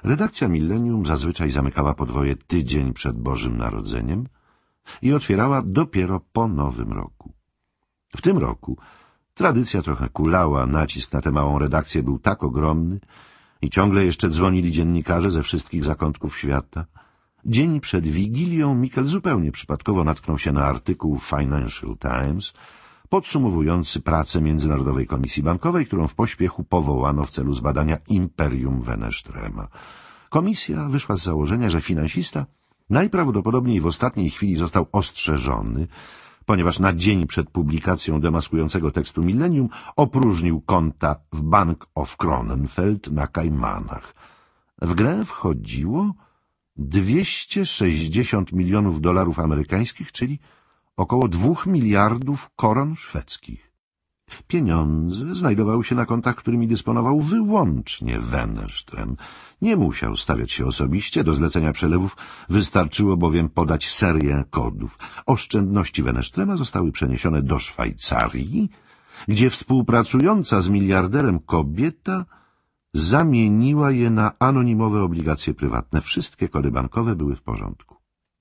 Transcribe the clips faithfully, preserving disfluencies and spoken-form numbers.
Redakcja Millennium zazwyczaj zamykała podwoje tydzień przed Bożym Narodzeniem i otwierała dopiero po Nowym Roku. W tym roku tradycja trochę kulała, nacisk na tę małą redakcję był tak ogromny i ciągle jeszcze dzwonili dziennikarze ze wszystkich zakątków świata. Dzień przed Wigilią Mikkel zupełnie przypadkowo natknął się na artykuł w Financial Times podsumowujący pracę Międzynarodowej Komisji Bankowej, którą w pośpiechu powołano w celu zbadania imperium Wennerströma. Komisja wyszła z założenia, że finansista najprawdopodobniej w ostatniej chwili został ostrzeżony, ponieważ na dzień przed publikacją demaskującego tekstu Millennium opróżnił konta w Bank of Kronenfeld na Kajmanach. W grę wchodziło dwieście sześćdziesiąt milionów dolarów amerykańskich, czyli około dwóch miliardów koron szwedzkich. Pieniądze znajdowały się na kontach, którymi dysponował wyłącznie Wennerström. Nie musiał stawiać się osobiście do zlecenia przelewów, wystarczyło bowiem podać serię kodów. Oszczędności Wennerströma zostały przeniesione do Szwajcarii, gdzie współpracująca z miliarderem kobieta zamieniła je na anonimowe obligacje prywatne. Wszystkie kody bankowe były w porządku.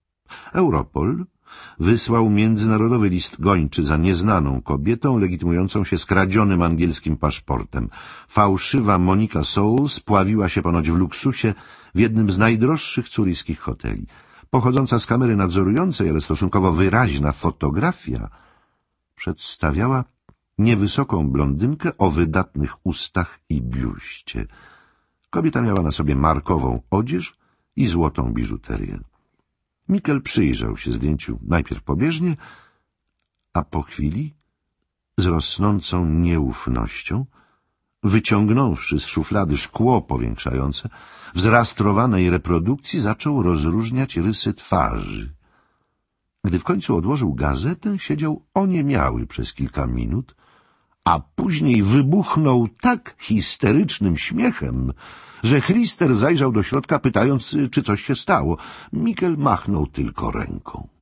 Europol wysłał międzynarodowy list gończy za nieznaną kobietą legitymującą się skradzionym angielskim paszportem. Fałszywa Monika Soul spławiła się ponoć w luksusie w jednym z najdroższych curyjskich hoteli. Pochodząca z kamery nadzorującej, ale stosunkowo wyraźna fotografia przedstawiała niewysoką blondynkę o wydatnych ustach i biuście. Kobieta miała na sobie markową odzież i złotą biżuterię. Mikkel przyjrzał się zdjęciu najpierw pobieżnie, a po chwili z rosnącą nieufnością, wyciągnąwszy z szuflady szkło powiększające, w zreastrowanej reprodukcji zaczął rozróżniać rysy twarzy. Gdy w końcu odłożył gazetę, siedział oniemiały przez kilka minut, a później wybuchnął tak histerycznym śmiechem, że Christer zajrzał do środka, pytając, czy coś się stało. Mikkel machnął tylko ręką.